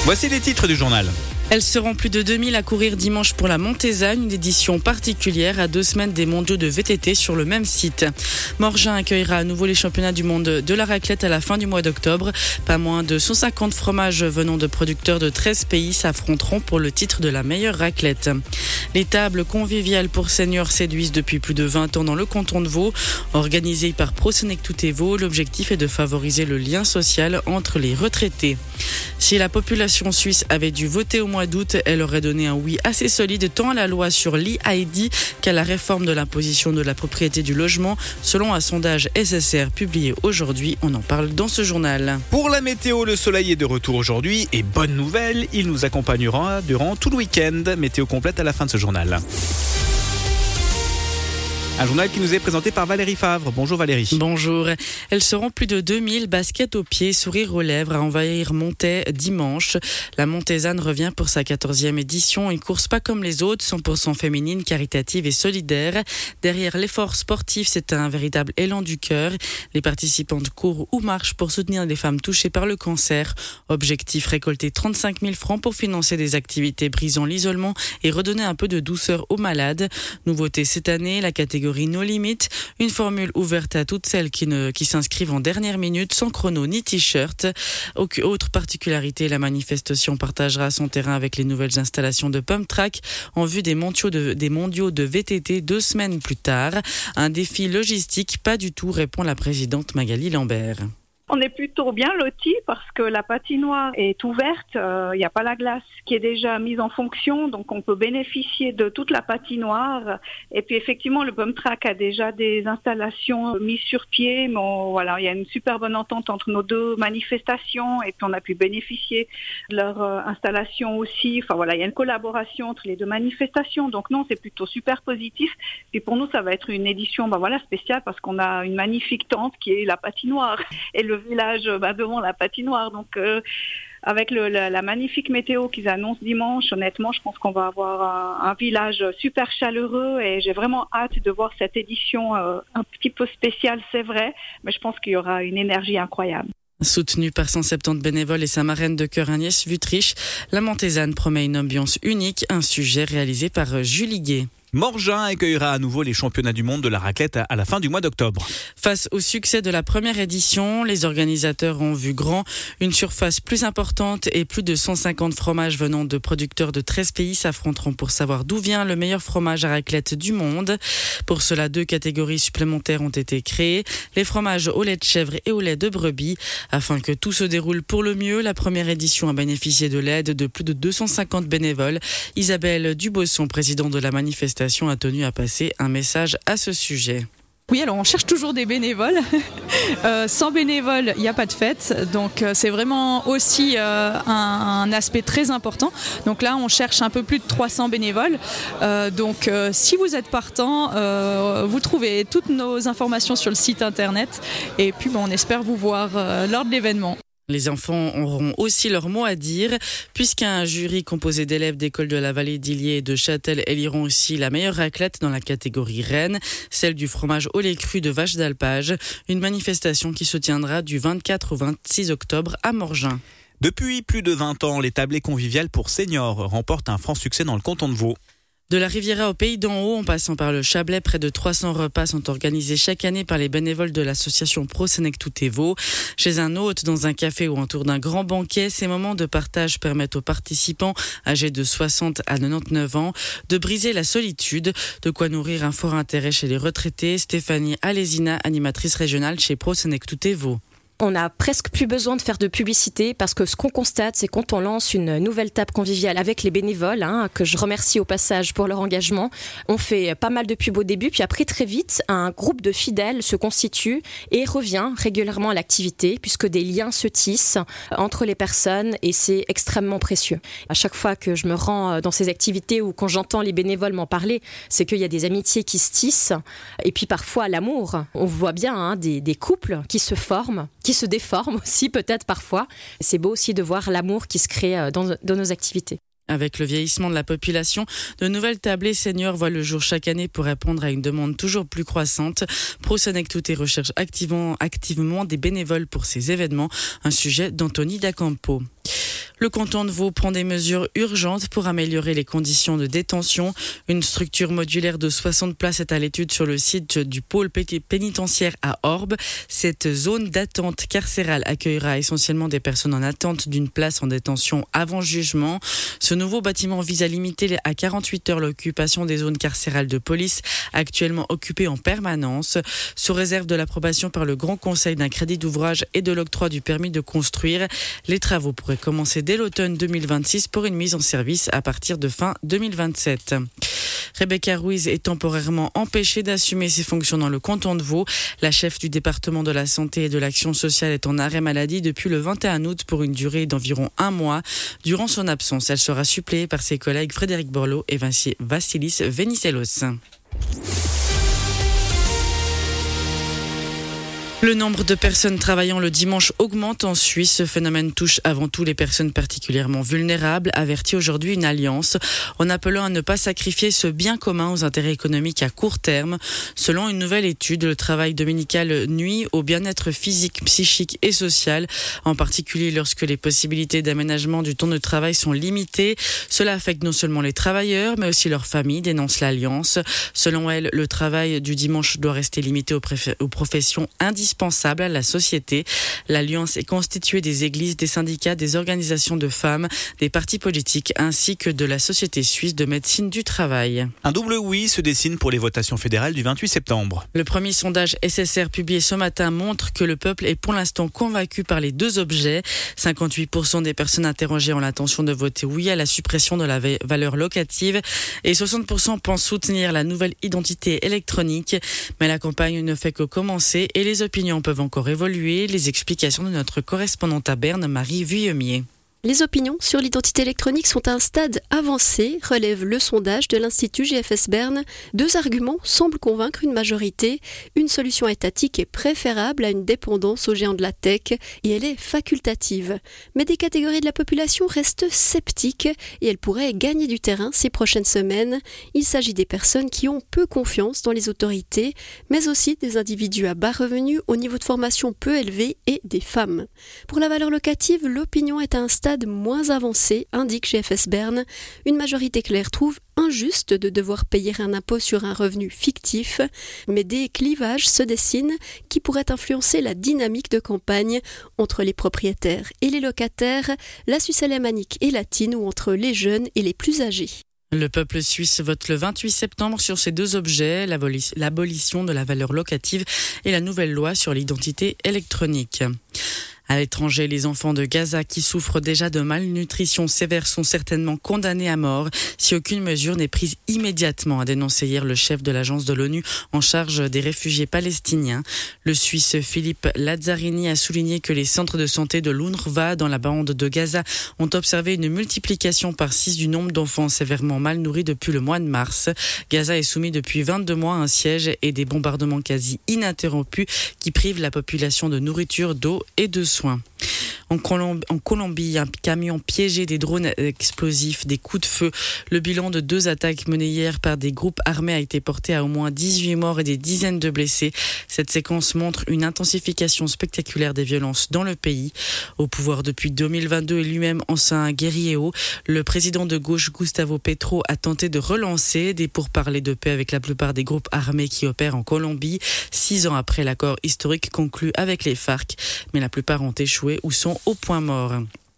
Voici les titres du journal. Elles seront plus de 2000 à courir dimanche pour la Montezane, une édition particulière à 2 semaines des mondiaux de VTT sur le même site. Morgin accueillera à nouveau les championnats du monde de la raclette à la fin du mois d'octobre. Pas moins de 150 fromages venant de producteurs de 13 pays s'affronteront pour le titre de la meilleure raclette. Les tables conviviales pour seniors séduisent depuis plus de 20 ans dans le canton de Vaud. Organisées par ProSenecTut Vaud, l'objectif est de favoriser le lien social entre les retraités. Si la population suisse avait dû voter au mois d'août, elle aurait donné un oui assez solide tant à la loi sur l'e-ID qu'à la réforme de l'imposition de la propriété du logement, selon un sondage SSR publié aujourd'hui. On en parle dans ce journal. Pour la météo, le soleil est de retour aujourd'hui et bonne nouvelle, il nous accompagnera durant tout le week-end. Météo complète à la fin de ce journal. Un journal qui nous est présenté par Valérie Favre. Bonjour Valérie. Bonjour. Elles seront plus de 2000 baskets aux pieds, sourire aux lèvres à envahir Montaix dimanche. La Montezane revient pour sa 14e édition. Une course pas comme les autres, 100% féminine, caritative et solidaire. Derrière l'effort sportif, c'est un véritable élan du cœur. Les participantes courent ou marchent pour soutenir les femmes touchées par le cancer. Objectif, récolter 35 000 francs pour financer des activités brisant l'isolement et redonner un peu de douceur aux malades. Nouveauté cette année, la catégorie No Limit, une formule ouverte à toutes celles qui s'inscrivent en dernière minute, sans chrono ni t-shirt. Autre particularité, la manifestation partagera son terrain avec les nouvelles installations de pump track en vue des mondiaux de VTT 2 semaines plus tard. Un défi logistique, pas du tout, répond la présidente Magali Lambert. On est plutôt bien lotis parce que la patinoire est ouverte, il n'y a pas la glace qui est déjà mise en fonction, donc on peut bénéficier de toute la patinoire. Et puis effectivement, le pump track a déjà des installations mises sur pied. Bon, voilà, il y a une super bonne entente entre nos deux manifestations et puis on a pu bénéficier de leur installation aussi. Enfin voilà, il y a une collaboration entre les deux manifestations. Donc non, c'est plutôt super positif. Et pour nous, ça va être une édition spéciale parce qu'on a une magnifique tente qui est la patinoire et le village devant la patinoire. Donc avec la magnifique météo qu'ils annoncent dimanche, honnêtement, je pense qu'on va avoir un village super chaleureux et j'ai vraiment hâte de voir cette édition un petit peu spéciale, c'est vrai, mais je pense qu'il y aura une énergie incroyable. Soutenue par 170 bénévoles et sa marraine de cœur Agnès Wüttrich, la Montezane promet une ambiance unique, un sujet réalisé par Julie Gué. Morgin accueillera à nouveau les championnats du monde de la raclette à la fin du mois d'octobre. Face au succès de la première édition, les organisateurs ont vu grand, une surface plus importante et plus de 150 fromages venant de producteurs de 13 pays s'affronteront pour savoir d'où vient le meilleur fromage à raclette du monde. Pour cela, 2 catégories supplémentaires ont été créées, les fromages au lait de chèvre et au lait de brebis. Afin que tout se déroule pour le mieux, la première édition a bénéficié de l'aide de plus de 250 bénévoles. Isabelle Dubosson, présidente de la manifestation, a tenu à passer un message à ce sujet. Oui, alors on cherche toujours des bénévoles. Sans bénévoles, il n'y a pas de fête. Donc c'est vraiment aussi un aspect très important. Donc là, on cherche un peu plus de 300 bénévoles. Donc si vous êtes partant, vous trouvez toutes nos informations sur le site internet. Et puis on espère vous voir lors de l'événement. Les enfants auront aussi leur mot à dire, puisqu'un jury composé d'élèves d'écoles de la vallée d'Illier et de Châtel éliront aussi la meilleure raclette dans la catégorie reine, celle du fromage au lait cru de vache d'alpage, une manifestation qui se tiendra du 24 au 26 octobre à Morgin. Depuis plus de 20 ans, les tablées conviviales pour seniors remportent un franc succès dans le canton de Vaud. De la Riviera au Pays d'en Haut, en passant par le Chablais, près de 300 repas sont organisés chaque année par les bénévoles de l'association ProSenecTut Vaud. Chez un hôte, dans un café ou autour d'un grand banquet, ces moments de partage permettent aux participants, âgés de 60 à 99 ans, de briser la solitude, de quoi nourrir un fort intérêt chez les retraités. Stéphanie Alésina, animatrice régionale chez ProSenecTut Vaud. On n'a presque plus besoin de faire de publicité parce que ce qu'on constate, c'est quand on lance une nouvelle table conviviale avec les bénévoles, que je remercie au passage pour leur engagement, on fait pas mal de pubs au début, puis après très vite, un groupe de fidèles se constitue et revient régulièrement à l'activité puisque des liens se tissent entre les personnes et c'est extrêmement précieux. À chaque fois que je me rends dans ces activités ou quand j'entends les bénévoles m'en parler, c'est qu'il y a des amitiés qui se tissent et puis parfois l'amour. On voit bien des couples qui se forment, qui se déforment aussi peut-être parfois. C'est beau aussi de voir l'amour qui se crée dans nos activités. Avec le vieillissement de la population, de nouvelles tablées seniors voient le jour chaque année pour répondre à une demande toujours plus croissante. ProSenecTut recherche activement des bénévoles pour ces événements, un sujet d'Anthony D'Acampo. Le canton de Vaud prend des mesures urgentes pour améliorer les conditions de détention. Une structure modulaire de 60 places est à l'étude sur le site du pôle pénitentiaire à Orbe. Cette zone d'attente carcérale accueillera essentiellement des personnes en attente d'une place en détention avant jugement. Ce nouveau bâtiment vise à limiter à 48 heures l'occupation des zones carcérales de police, actuellement occupées en permanence, sous réserve de l'approbation par le Grand Conseil d'un crédit d'ouvrage et de l'octroi du permis de construire. Les travaux pourraient commencer dès l'automne 2026 pour une mise en service à partir de fin 2027. Rebecca Ruiz est temporairement empêchée d'assumer ses fonctions dans le canton de Vaud. La chef du département de la santé et de l'action sociale est en arrêt maladie depuis le 21 août pour une durée d'environ 1 mois. Durant son absence, elle sera suppléée par ses collègues Frédéric Borloo et Vassilis Venizelos. Le nombre de personnes travaillant le dimanche augmente en Suisse. Ce phénomène touche avant tout les personnes particulièrement vulnérables, avertit aujourd'hui une alliance, en appelant à ne pas sacrifier ce bien commun aux intérêts économiques à court terme. Selon une nouvelle étude, le travail dominical nuit au bien-être physique, psychique et social, en particulier lorsque les possibilités d'aménagement du temps de travail sont limitées. Cela affecte non seulement les travailleurs, mais aussi leurs familles, dénonce l'alliance. Selon elle, le travail du dimanche doit rester limité aux professions indispensable à la société. L'Alliance est constituée des églises, des syndicats, des organisations de femmes, des partis politiques ainsi que de la Société suisse de médecine du travail. Un double oui se dessine pour les votations fédérales du 28 septembre. Le premier sondage SSR publié ce matin montre que le peuple est pour l'instant convaincu par les deux objets. 58% des personnes interrogées ont l'intention de voter oui à la suppression de la valeur locative et 60% pensent soutenir la nouvelle identité électronique. Mais la campagne ne fait que commencer et les opinions peuvent encore évoluer. Les explications de notre correspondante à Berne, Marie Vuillemier. Les opinions sur l'identité électronique sont à un stade avancé, relève le sondage de l'Institut GFS Berne. 2 arguments semblent convaincre une majorité. Une solution étatique est préférable à une dépendance aux géants de la tech et elle est facultative. Mais des catégories de la population restent sceptiques et elles pourraient gagner du terrain ces prochaines semaines. Il s'agit des personnes qui ont peu confiance dans les autorités, mais aussi des individus à bas revenus, au niveau de formation peu élevé et des femmes. Pour la valeur locative, l'opinion est à un stade moins avancé, indique GFS Berne. Une majorité claire trouve injuste de devoir payer un impôt sur un revenu fictif, mais des clivages se dessinent qui pourraient influencer la dynamique de campagne entre les propriétaires et les locataires, la Suisse alémanique et latine ou entre les jeunes et les plus âgés. Le peuple suisse vote le 28 septembre sur ces deux objets, l'abolition de la valeur locative et la nouvelle loi sur l'identité électronique. À l'étranger, les enfants de Gaza qui souffrent déjà de malnutrition sévère sont certainement condamnés à mort si aucune mesure n'est prise immédiatement, a dénoncé hier le chef de l'agence de l'ONU en charge des réfugiés palestiniens. Le Suisse Philippe Lazzarini a souligné que les centres de santé de l'UNRWA dans la bande de Gaza ont observé une multiplication par 6 du nombre d'enfants sévèrement mal nourris depuis le mois de mars. Gaza est soumis depuis 22 mois à un siège et des bombardements quasi ininterrompus qui privent la population de nourriture, d'eau et de soins. En Colombie, un camion piégé, des drones explosifs, des coups de feu. Le bilan de 2 attaques menées hier par des groupes armés a été porté à au moins 18 morts et des dizaines de blessés. Cette séquence montre une intensification spectaculaire des violences dans le pays. Au pouvoir depuis 2022 et lui-même ancien guerrier, le président de gauche Gustavo Petro a tenté de relancer des pourparlers de paix avec la plupart des groupes armés qui opèrent en Colombie, 6 ans après l'accord historique conclu avec les FARC. Mais la plupart ont échoué ou sont au point mort.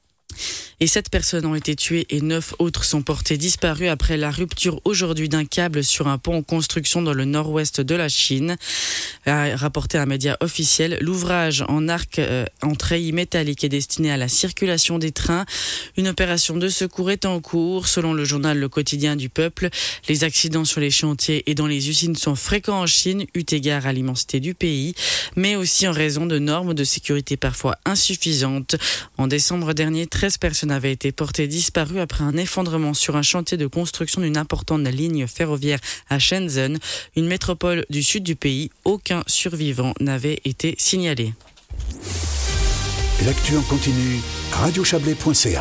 Et 7 personnes ont été tuées et 9 autres sont portées disparues après la rupture aujourd'hui d'un câble sur un pont en construction dans le nord-ouest de la Chine. A rapporté un média officiel, l'ouvrage en arc en treillis métallique est destiné à la circulation des trains. Une opération de secours est en cours. Selon le journal Le Quotidien du Peuple, les accidents sur les chantiers et dans les usines sont fréquents en Chine, eu égard à l'immensité du pays, mais aussi en raison de normes de sécurité parfois insuffisantes. En décembre dernier, 13 personnes avaient été portées disparues après un effondrement sur un chantier de construction d'une importante ligne ferroviaire à Shenzhen, une métropole du sud du pays. Aucun survivant n'avait été signalé. L'actu en continu, radiochablais.ca.